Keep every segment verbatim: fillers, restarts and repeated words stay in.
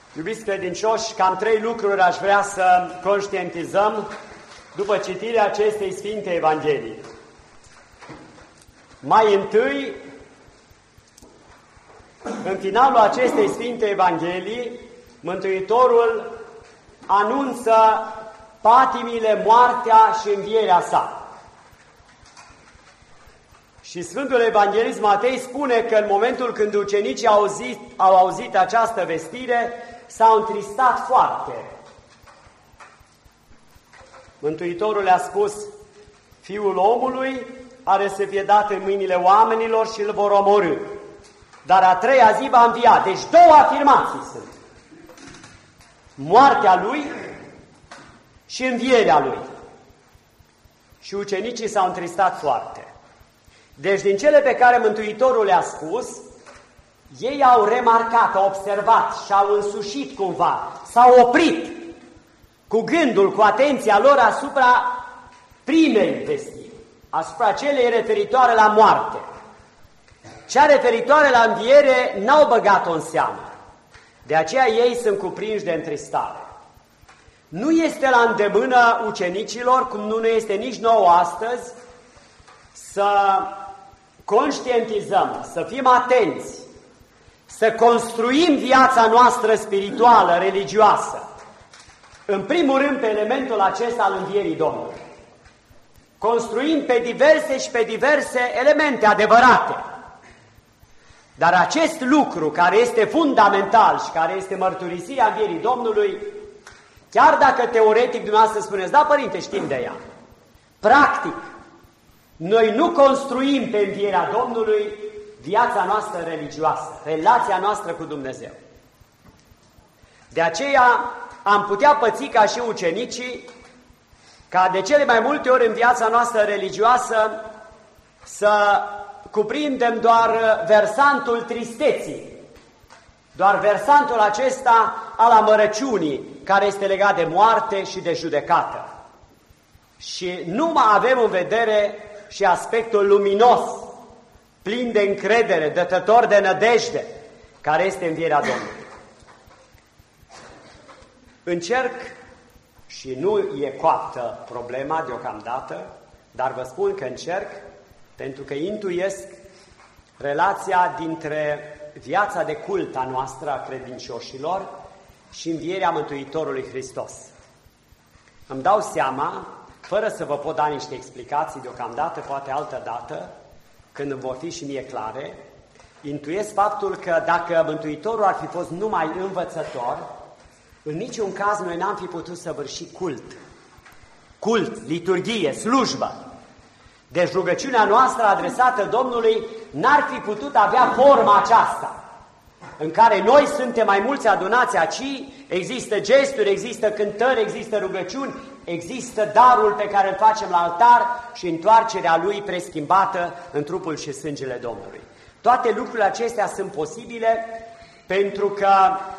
Iubiți credincioși, cam trei lucruri aș vrea să conștientizăm după citirea acestei Sfinte Evanghelii. Mai întâi, în finalul acestei Sfinte Evanghelii, Mântuitorul anunță patimile, moartea și învierea sa. Și Sfântul Evanghelist Matei spune că în momentul când ucenicii au auzit, au auzit această vestire, s-au întristat foarte. Mântuitorul le-a spus: Fiul omului are să fie dat în mâinile oamenilor și îl vor omorî. Dar a treia zi va învia. Deci două afirmații sunt. Moartea lui și învierea lui. Și ucenicii s-au întristat foarte. Deci din cele pe care Mântuitorul le-a spus, ei au remarcat, au observat și au însușit cumva, s-au oprit cu gândul, cu atenția lor asupra primei vestiri, asupra celei referitoare la moarte. Cea referitoare la înviere n-au băgat-o în seamă. De aceea ei sunt cuprinși de întristare. Nu este la îndemână ucenicilor, cum nu ne este nici nouă astăzi, să conștientizăm, să fim atenți, să construim viața noastră spirituală, religioasă, în primul rând pe elementul acesta al învierii Domnului. Construim pe diverse și pe diverse elemente adevărate. Dar acest lucru care este fundamental și care este mărturisirea învierii Domnului, chiar dacă teoretic dumneavoastră spuneți: da, părinte, știm de ea, practic, noi nu construim pe învierea Domnului viața noastră religioasă, relația noastră cu Dumnezeu. De aceea am putea păți ca și ucenicii, ca de cele mai multe ori în viața noastră religioasă să cuprindem doar versantul tristeții, doar versantul acesta al amărăciunii, care este legat de moarte și de judecată. Și nu mai avem în vedere și aspectul luminos, plin de încredere, dătător de nădejde, care este învierea Domnului. Încerc, și nu e coaptă problema deocamdată, dar vă spun că încerc, pentru că intuiesc relația dintre viața de cult a noastră, a credincioșilor, și învierea Mântuitorului Hristos. Îmi dau seama, fără să vă pot da niște explicații deocamdată, poate altă dată, când îmi vor fi și mie clare, intuiesc faptul că dacă Mântuitorul ar fi fost numai învățător, în niciun caz noi n-am fi putut săvârși cult. Cult, liturghie, slujbă. Deci rugăciunea noastră adresată Domnului n-ar fi putut avea forma aceasta, în care noi suntem mai mulți adunați aici, există gesturi, există cântări, există rugăciuni, există darul pe care îl facem la altar și întoarcerea lui preschimbată în trupul și sângele Domnului. Toate lucrurile acestea sunt posibile pentru că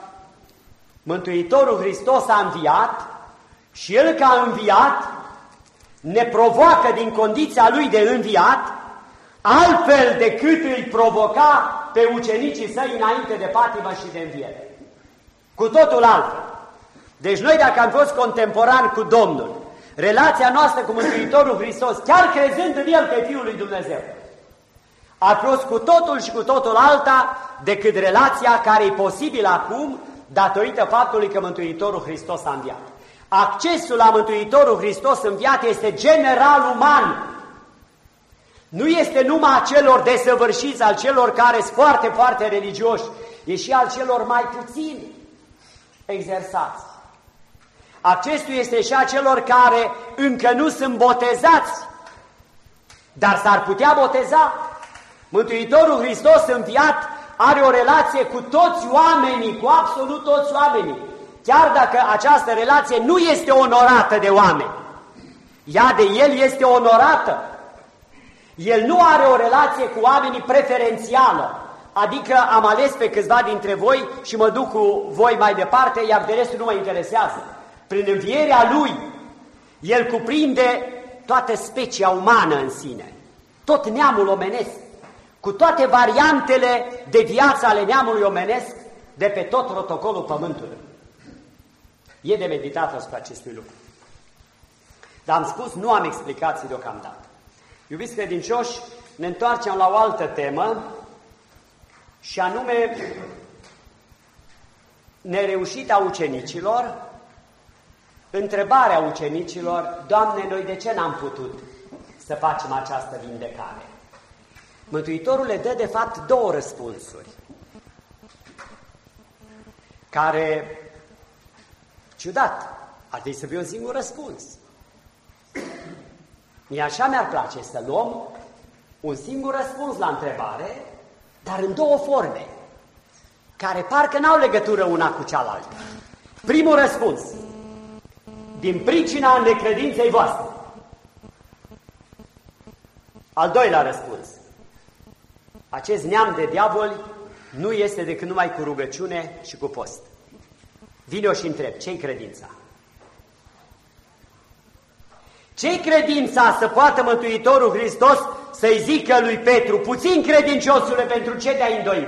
Mântuitorul Hristos a înviat și El, că a înviat, ne provoacă din condiția Lui de înviat, altfel decât îi provoca pe ucenicii săi înainte de patimă și de înviere. Cu totul altfel. Deci noi, dacă am fost contemporani cu Domnul, relația noastră cu Mântuitorul Hristos, chiar crezând în El pe Fiul lui Dumnezeu, a fost cu totul și cu totul alta decât relația care e posibilă acum, datorită faptului că Mântuitorul Hristos a înviat. Accesul la Mântuitorul Hristos înviat este general uman. Nu este numai a celor desăvârșiți, al celor care sunt foarte, foarte religioși, e și al celor mai puțini exersați. Accesul este și a celor care încă nu sunt botezați, dar s-ar putea boteza. Mântuitorul Hristos înviat are o relație cu toți oamenii, cu absolut toți oamenii, chiar dacă această relație nu este onorată de oameni. Ea de El este onorată. El nu are o relație cu oamenii preferențială, adică am ales pe câțiva dintre voi și mă duc cu voi mai departe, iar de restul nu mă interesează. Prin învierea Lui, El cuprinde toată specia umană în sine, tot neamul omenesc, cu toate variantele de viață ale neamului omenesc, de pe tot protocolul pământului. E de meditat asupra acestui lucru. Dar am spus, nu am explicații deocamdată. Iubiți credincioși, ne întoarcem la o altă temă, și anume nereușita ucenicilor, întrebarea ucenicilor: Doamne, noi de ce n-am putut să facem această vindecare? Mântuitorul le dă de fapt două răspunsuri, care, ciudat, ar trebui să fie un singur răspuns. Mie așa mi-ar place să luăm un singur răspuns la întrebare, dar în două forme, care parcă n-au legătură una cu cealaltă. Primul răspuns: din pricina necredinței voastre. Al doilea răspuns: acest neam de diavoli nu este decât numai cu rugăciune și cu post. Vine eu și întreb, ce-i credința? Ce-i credința să poată Mântuitorul Hristos să-i zică lui Petru: puțin credinciosule, pentru ce te-ai îndoit?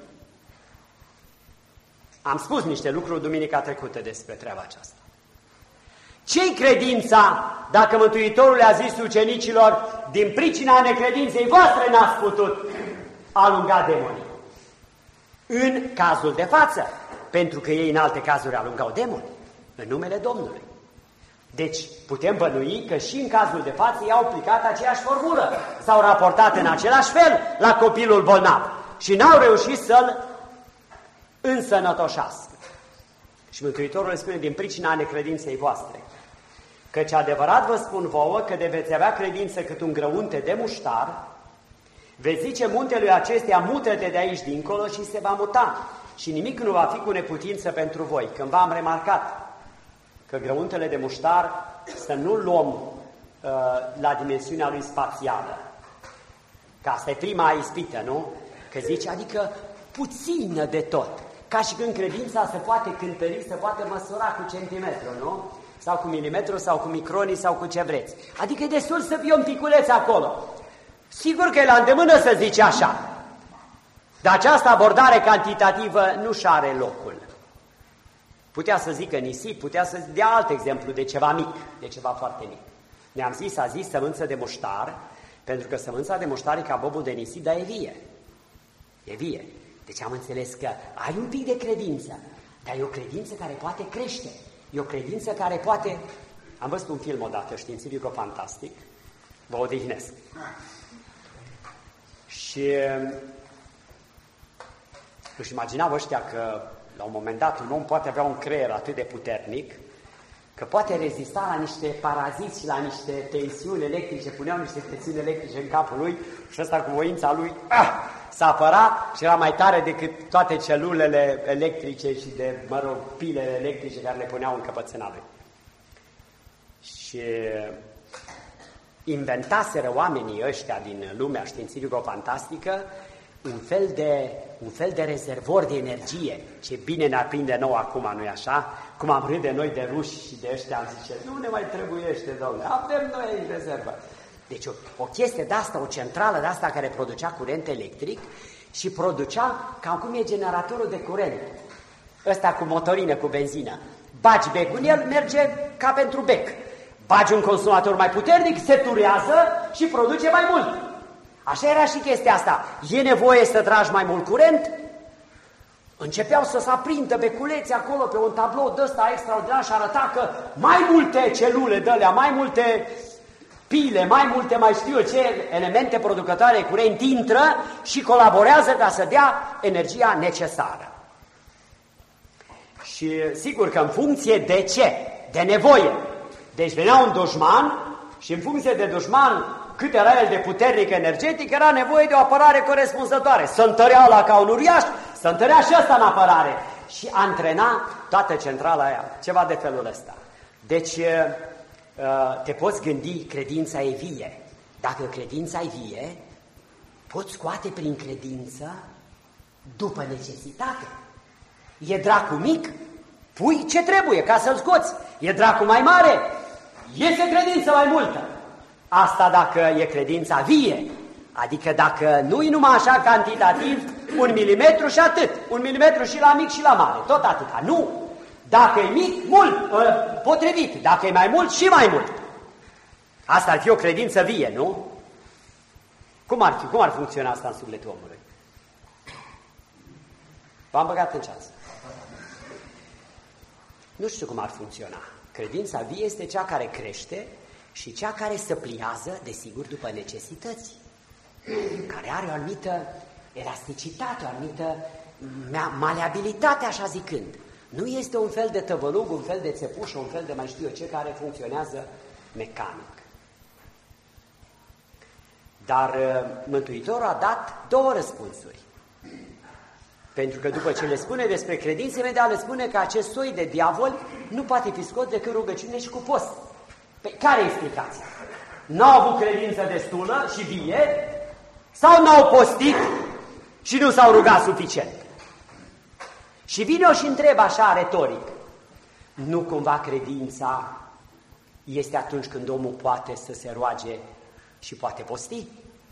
Am spus niște lucruri duminica trecută despre treaba aceasta. Ce-i credința dacă Mântuitorul le-a zis ucenicilor: din pricina necredinței voastre n-ați putut alunga demonii? În cazul de față, pentru că ei în alte cazuri alungau demoni, în numele Domnului. Deci putem bănui că și în cazul de față ei au aplicat aceeași formulă, s-au raportat în același fel la copilul bolnav și n-au reușit să-l însănătoșească. Și Mântuitorul le spune: din pricina necredinței voastre. Căci adevărat vă spun vouă că de veți avea credință cât un grăunte de muștar, veți zice muntelui acesteia: mută-te de aici dincolo, și se va muta, și nimic nu va fi cu neputință pentru voi. Cândva am remarcat că grăuntele de muștar să nu-l luăm uh, la dimensiunea lui spațială. Că asta e prima ispită, nu? Că zice, adică puțină de tot. Ca și când credința se poate cântări, se poate măsura cu centimetru, nu? Sau cu milimetru, sau cu micronii, sau cu ce vreți. Adică e destul să fie un piculeț acolo. Sigur că e la îndemână să zice așa. Dar această abordare cantitativă nu-și are locul. Putea să zică nisip, putea să dea alt exemplu de ceva mic, de ceva foarte mic. Ne-am zis, a zis sămânță de muștar, pentru că sămânța de muștar e ca bobul de nisip, dar e vie. E vie. Deci am înțeles că ai un pic de credință, dar e o credință care poate crește. E o credință care poate... Am văzut un film odată, științifico-fantastic, vă odihnesc. Și își imaginau ăștia că la un moment dat un om poate avea un creier atât de puternic că poate rezista la niște paraziți și la niște tensiuni electrice, puneau niște tensiuni electrice în capul lui și ăsta cu voința lui ah, s-a apărat și era mai tare decât toate celulele electrice și de, mă rog, pilele electrice care le puneau în căpățâna lui. Și inventaseră oamenii ăștia din lumea științifico-fantastică un fel de, un fel de rezervor de energie. Ce bine ne aprinde nou acum, nu-i așa? Cum am râde noi de ruși și de ăștia, am zice, nu ne mai trebuiește, domnule, avem noi în rezervă. Deci o, o chestie de asta, o centrală de asta care producea curent electric și producea cam cum e generatorul de curent. Ăsta cu motorină, cu benzină. Bagi becul în el, merge ca pentru bec. Bagi un consumator mai puternic, se turează și produce mai mult. Așa era și chestia asta. E nevoie să tragi mai mult curent? Începeau să se aprindă beculeți acolo pe un tablou de ăsta extraordinar și arăta că mai multe celule de alea, mai multe pile, mai multe, mai știu eu ce, elemente producătoare de curent intră și colaborează ca să dea energia necesară. Și sigur că în funcție de ce? De nevoie. Deci venea un dușman și în funcție de dușman cât era el de puternic energetic, era nevoie de o apărare corespunzătoare. Să întărea la ca un uriaș, să întărea și ăsta în apărare. Și antrena toată centrala aia, ceva de felul ăsta. Deci te poți gândi, credința e vie. Dacă credința e vie, poți scoate prin credință după necesitate. E dracu mic, pui ce trebuie ca să-l scoți. E dracu mai mare, iese credință mai multă. Asta dacă e credința vie. Adică dacă nu-i numai așa cantitativ, un milimetru și atât, un milimetru și la mic și la mare, tot atâta. Nu! Dacă e mic, mult, potrivit, dacă e mai mult, și mai mult. Asta ar fi o credință vie, nu? Cum ar fi? Cum ar funcționa asta în sufletul omului? V-am băgat în ceas. Nu știu cum ar funcționa. Credința vie este cea care crește și cea care se pliază, desigur, după necesități. Care are o anumită elasticitate, o anumită maleabilitate, așa zicând. Nu este un fel de tăvălug, un fel de țepuș, un fel de mai știu eu ce, care funcționează mecanic. Dar Mântuitorul a dat două răspunsuri. Pentru că după ce le spune despre credință, imediat le spune că acest soi de diavol nu poate fi scos decât rugăciune și cu post. Păi care e explicația? N-au avut credință destulă și vie sau n-au postit și nu s-au rugat suficient? Și vine-o și întreb așa retoric, nu cumva credința este atunci când omul poate să se roage și poate posti?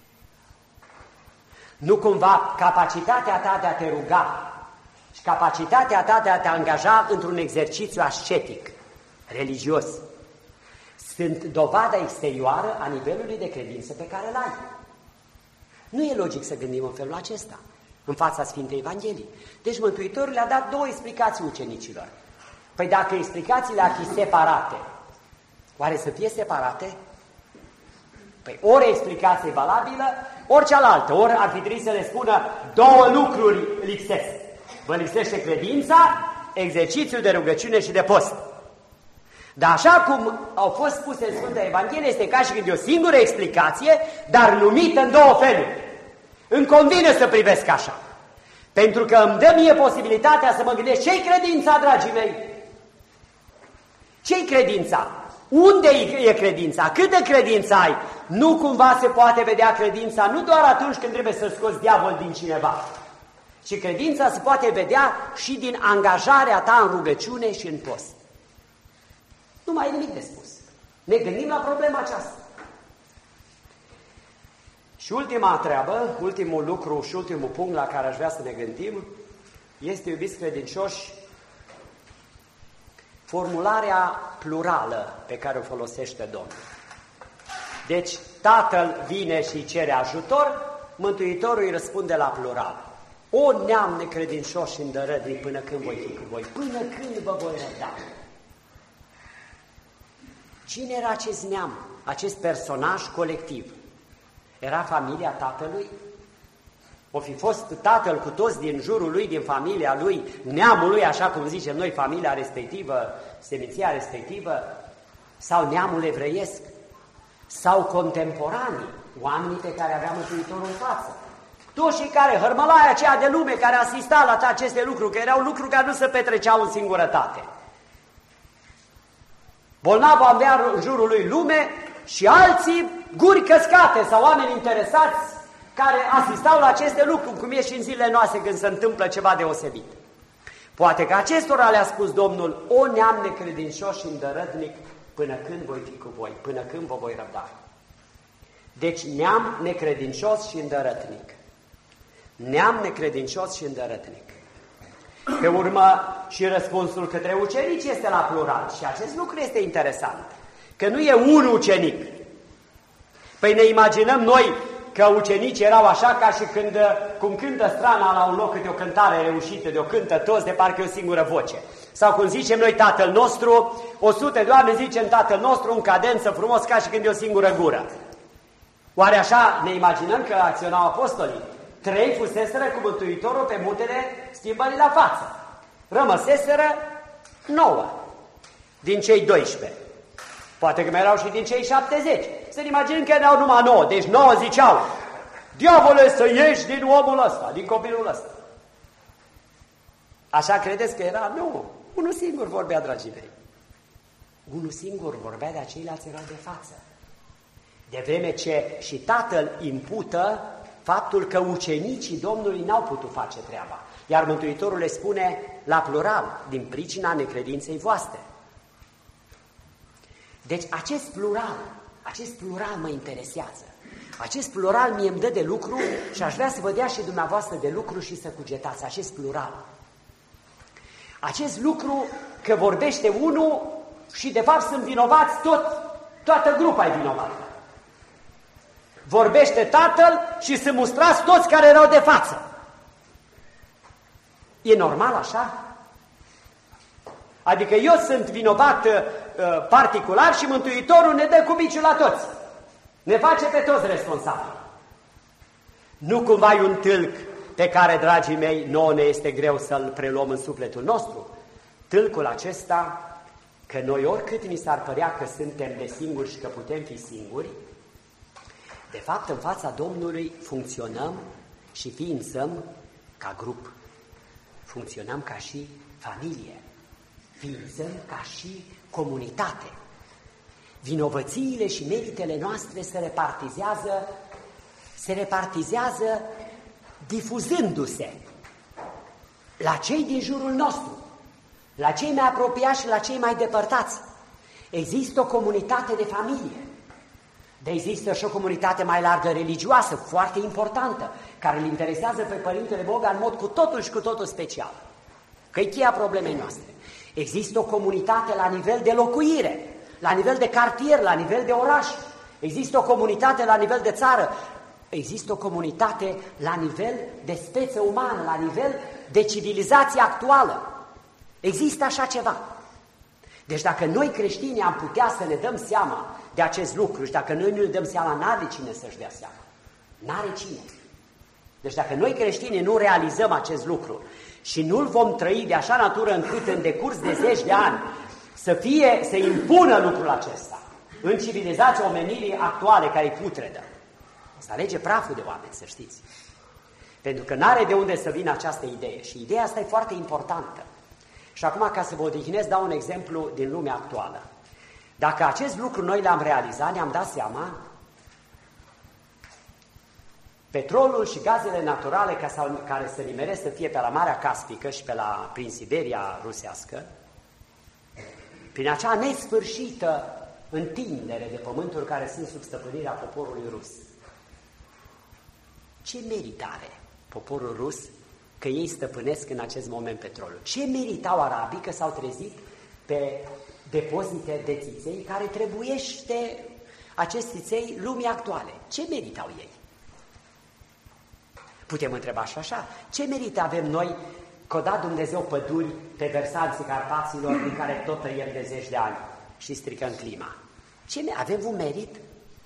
Nu cumva capacitatea ta de a te ruga și capacitatea ta de a te angaja într-un exercițiu ascetic, religios, sunt dovada exterioară a nivelului de credință pe care îl ai? Nu e logic să gândim în felul acesta în fața Sfintei Evangheliei. Deci Mântuitorul le-a dat două explicații ucenicilor. Păi dacă explicațiile ar fi separate, oare să fie separate? Păi ori explicație valabilă, ori cealaltă, ori ar fi trebuit să le spună două lucruri lipsesc. Vă lipsește credința, exercițiul de rugăciune și de post. Dar așa cum au fost spuse în Sfânta Evanghelie, este ca și când e o singură explicație, dar numită în două feluri. Îmi convine să privesc așa, pentru că îmi dă mie posibilitatea să mă gândesc ce-i credința, dragii mei? Ce-i credința? Unde e credința? Câtă credință ai? Nu cumva se poate vedea credința nu doar atunci când trebuie să scoți diavol din cineva, ci credința se poate vedea și din angajarea ta în rugăciune și în post. Nu mai e nimic de spus. Ne gândim la problema aceasta. Și ultima treabă, ultimul lucru și ultimul punct la care aș vrea să ne gândim este, iubiți credincioși, formularea plurală pe care o folosește Domnul. Deci Tatăl vine și îi cere ajutor, Mântuitorul îi răspunde la plural. O neam necredincioși și îndărădnic până când voi fi cu voi, până când vă voi răbda. Cine era acest neam, acest personaj colectiv? Era familia tatălui? O fi fost tatăl cu toți din jurul lui, din familia lui, neamul lui, așa cum zicem noi, familia respectivă, seminția respectivă, sau neamul evreiesc, sau contemporanii, oamenii pe care avea Mântuitorul în față. Toți cei care, hărmălaia aceea de lume care asista la aceste lucruri, că erau lucruri care nu se petreceau în singurătate. Bolnavul avea în jurul lui lume și alții guri căscate sau oameni interesați care asistau la aceste lucruri, cum e și în zilele noastre când se întâmplă ceva deosebit. Poate că acestora le-a spus Domnul, o neam necredincios și îndărătnic, până când voi fi cu voi, până când vă voi răbda. Deci neam necredincios și îndărătnic. Neam necredincios și îndărătnic. Pe urmă și răspunsul către ucenici este la plural și acest lucru este interesant, că nu e un ucenic. Păi ne imaginăm noi că ucenicii erau așa ca și când, cum cântă strana la un loc câte o cântare reușită, de o cântă toți, de parcă e o singură voce. Sau cum zicem noi Tatăl nostru, o sută de oameni zicem Tatăl nostru în cadență frumos ca și când e o singură gură. Oare așa ne imaginăm că acționau apostolii? Trei fuseseră cu Mântuitorul pe muntele Schimbării la față. Rămăseseră nouă din cei doisprezece. Poate că mai erau și din cei șaptezeci. Să ne imaginăm că erau numai nouă. Deci nouă ziceau, diavole, să ieși din omul ăsta, din copilul ăsta. Așa credeți că era? Nu. Unul singur vorbea, dragii mei. Unul singur vorbea, de ceilalți erau de față. De vreme ce și Tatăl impută faptul că ucenicii Domnului n-au putut face treaba. Iar Mântuitorul le spune la plural, din pricina necredinței voastre. Deci acest plural, acest plural mă interesează. Acest plural mie îmi dă de lucru și aș vrea să vă dea și dumneavoastră de lucru și să cugetați acest plural. Acest lucru că vorbește unul și de fapt sunt vinovați tot, toată grupa e vinovată. Vorbește tatăl și sunt mustrați toți care erau de față. E normal așa? Adică eu sunt vinovat uh, particular și Mântuitorul ne dă cu biciul la toți. Ne face pe toți responsabili. Nu cumva e un tâlc pe care, dragii mei, nouă ne este greu să-l preluăm în sufletul nostru. Tâlcul acesta că noi oricât ni s-ar părea că suntem de singuri și că putem fi singuri, de fapt în fața Domnului funcționăm și ființăm ca grup. Funcționăm ca și familie. Ființăm ca și comunitate. Vinovățiile și meritele noastre se repartizează, se repartizează difuzându-se la cei din jurul nostru, la cei mai apropiați și la cei mai depărtați. Există o comunitate de familie, dar există și o comunitate mai largă religioasă, foarte importantă, care îl interesează pe Părintele Boga în mod cu totul și cu totul special, că e cheia problemei noastre. Există o comunitate la nivel de locuire, la nivel de cartier, la nivel de oraș. Există o comunitate la nivel de țară. Există o comunitate la nivel de speță umană, la nivel de civilizație actuală. Există așa ceva. Deci dacă noi creștini am putea să ne dăm seama de acest lucru și dacă noi nu ne dăm seama, n-are cine să-și dea seama. N-are cine. Deci dacă noi creștini nu realizăm acest lucru și nu-l vom trăi de așa natură încât în decurs de zeci de ani să fie, să impună lucrul acesta în civilizația omenirii actuale care e putredă, să alege praful de oameni, să știți. Pentru că n-are de unde să vină această idee și ideea asta e foarte importantă. Și acum, ca să vă odihnesc, dau un exemplu din lumea actuală. Dacă acest lucru noi l-am realizat, ne-am dat seama, petrolul și gazele naturale care se nimeresc să fie pe la Marea Caspică și pe la, prin Siberia rusească, prin acea nesfârșită întindere de pământuri care sunt sub stăpânirea poporului rus. Ce merit are poporul rus că ei stăpânesc în acest moment petrolul? Ce meritau arabii că s-au trezit pe depozite de țiței care trebuiește acest țiței lumii actuale? Ce meritau ei? Putem întreba și așa. Ce merit avem noi că a dat Dumnezeu păduri pe versanții Carpaților din care tot tăiem de zeci de ani și stricăm clima? Ce avem un merit?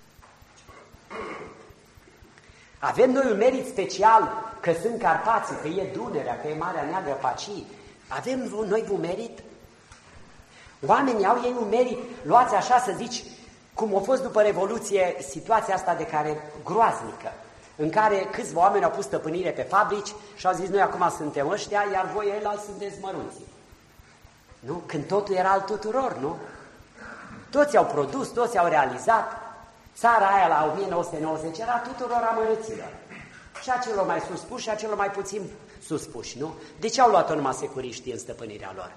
Avem noi un merit special că sunt Carpații, că e Dunărea, că e Marea Neagră, Pacii. Avem noi un merit? Oamenii au ei un merit, luați așa să zici, cum a fost după Revoluție situația asta de care groaznică, în care câțiva oameni au pus stăpânire pe fabrici și au zis, noi acum suntem ăștia, iar voi ăilalți sunteți mărunții. Nu? Când totul era al tuturor, nu? Toți au produs, toți au realizat. Țara aia la o mie nouă sute nouăzeci era tuturor amărăților. Și a celor mai suspuși și a celor mai puțin suspuși, nu? De ce au luat-o numai securiștii în stăpânirea lor?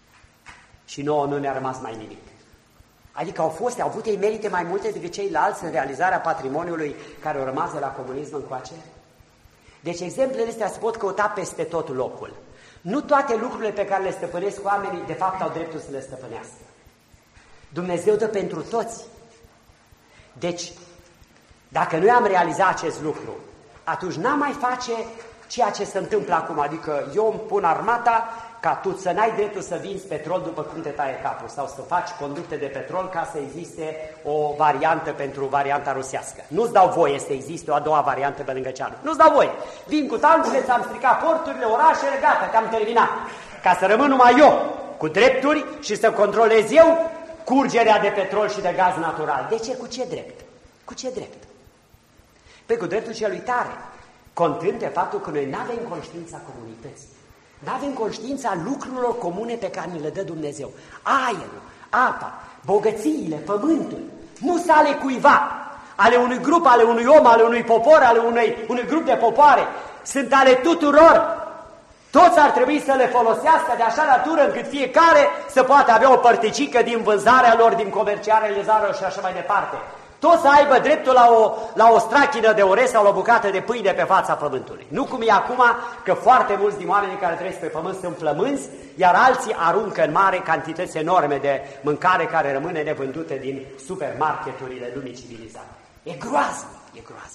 Și nouă nu ne-a rămas mai nimic. Adică au fost, au avut ei merite mai multe decât ceilalți în realizarea patrimoniului care au rămas de la comunism încoace? Deci exemplele astea se pot căuta peste tot locul. Nu toate lucrurile pe care le stăpânesc oamenii, de fapt, au dreptul să le stăpânească. Dumnezeu dă pentru toți. Deci, dacă noi am realizat acest lucru, atunci n-am mai face ceea ce se întâmplă acum, adică eu îmi pun armata ca tu să n-ai dreptul să vinzi petrol după cum te taie capul sau să faci conducte de petrol ca să existe o variantă pentru varianta rusească. Nu-ți dau voie să existe o a doua variantă pe lângă cealaltă. Nu-ți dau voie. Vin cu tancurile, ți-am stricat porturile, orașele, gata, te-am terminat. Ca să rămân numai eu cu drepturi și să controlez eu curgerea de petrol și de gaz natural. De ce? Cu ce drept? Cu ce drept? Păi cu dreptul celui tare, contând de faptul că noi n-avem conștiința comunității. N-avem conștiința lucrurilor comune pe care ni le dă Dumnezeu. Aerul, apa, bogățiile, pământul, nu sunt ale cuiva, ale unui grup, ale unui om, ale unui popor, ale unui, unui grup de popoare, sunt ale tuturor. Toți ar trebui să le folosească de așa natură încât fiecare să poată avea o părticică din vânzarea lor, din comerciarele lor și așa mai departe. Toți să aibă dreptul la o, la o strachină de orez sau la o bucată de pâine pe fața pământului. Nu cum e acum, că foarte mulți din oamenii care trăiesc pe pământ sunt flămânzi, iar alții aruncă în mare cantități enorme de mâncare care rămâne nevândute din supermarketurile lumii civilizate. E groază, e groază.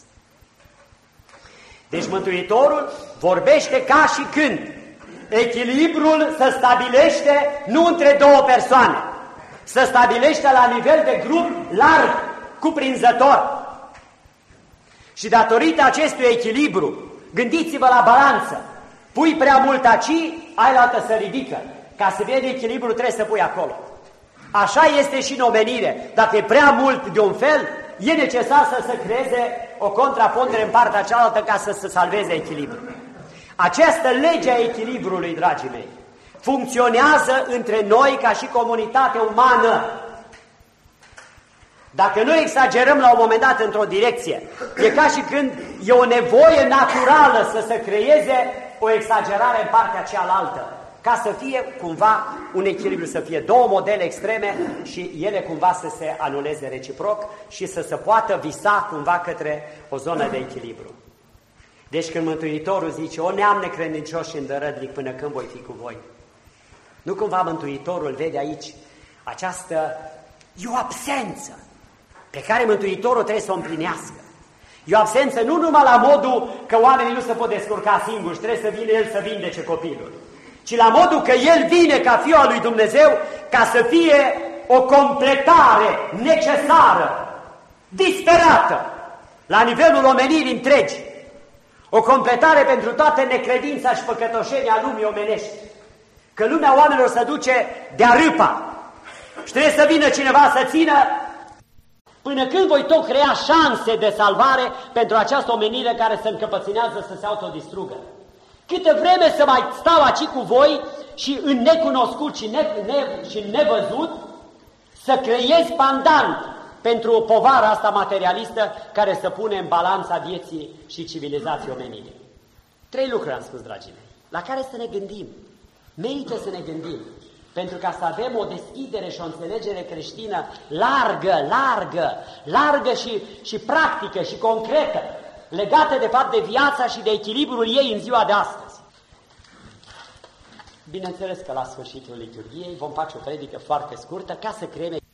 Deci Mântuitorul vorbește ca și când echilibrul se stabilește nu între două persoane, se stabilește la nivel de grup larg, cuprinzător. Și datorită acestui echilibru, gândiți-vă la balanță, pui prea mult aici, ailaltă se ridică. Ca să vede echilibru trebuie să pui acolo. Așa este și în omenire. Dacă e prea mult de un fel, e necesar să se creeze o contrapondere în partea cealaltă ca să se salveze echilibrul. Această lege a echilibrului, dragii mei, funcționează între noi ca și comunitate umană. Dacă noi exagerăm la un moment dat într-o direcție, e ca și când e o nevoie naturală să se creeze o exagerare în partea cealaltă, ca să fie cumva un echilibru, să fie două modele extreme și ele cumva să se anuleze reciproc și să se poată visa cumva către o zonă de echilibru. Deci când Mântuitorul zice, o neam necredincios și îndărădnic, până când voi fi cu voi? Nu cumva Mântuitorul vede aici această, e o absență pe care Mântuitorul trebuie să o împlinească. E o absență nu numai la modul că oamenii nu se pot descurca singuri, trebuie să vină El să vindece copilul, ci la modul că El vine ca Fiul al lui Dumnezeu ca să fie o completare necesară, disperată, la nivelul omenirii întregi. O completare pentru toată necredința și păcătoșenia lumii omenești. Că lumea oamenilor se duce de-a râpa și trebuie să vină cineva să țină. Până când voi tot crea șanse de salvare pentru această omenire care se încăpățânează să se autodistrugă? Câtă vreme să mai stau aici cu voi și în necunoscut și, ne, ne, și nevăzut să creez pandant pentru povara asta materialistă care se pune în balanța vieții și civilizației omenirii. Trei lucruri am spus, dragii mei, la care să ne gândim. Merită să ne gândim. Pentru ca să avem o deschidere și o înțelegere creștină largă, largă, largă și, și practică și concretă, legată de fapt de viața și de echilibrul ei în ziua de astăzi. Bineînțeles că la sfârșitul liturghiei vom face o predică foarte scurtă ca să creăm